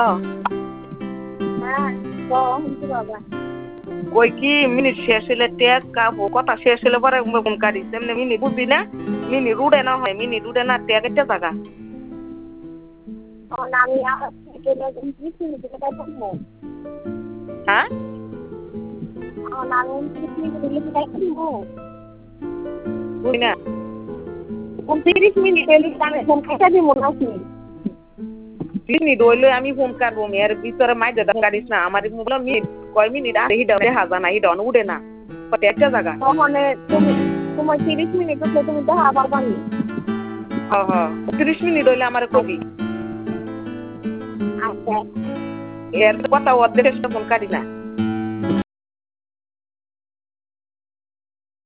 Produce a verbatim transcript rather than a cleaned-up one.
hello হ্যাঁ কম বাবা কই কি মিনিট শেষ হলে টেক কাবো কথা শেষ হলে পরে ফোন কাটিস এমনি মিনি বুঝবি না মিনি রুডে না হয় মিনি রুডে না টেক একটা জায়গা আমি আমার থেকে ত্রিশ মিনিটের কথা বলবো হ্যাঁ আমি ত্রিশ মিনিটের কথা বলবো বুঝি না ত্রিশ মিনিটের আমি ফোন কেটে দিব নাকি মিনিট হইলে আমি ফোন কাটবো এর ভিতরে মাইজে কাটিস না আমার মোবাইল মিনিট কয় মিনিট আর হিডা দেখা না হিডা উড়ে না কত একটা জায়গা মানে তুমি তোমার ত্রিশ মিনিট হচ্ছে তুমি দেখা পারবা নি হ হ ত্রিশ মিনিট হইলে আমার কবি আচ্ছা এর কথা ওদের ফোন কাটি না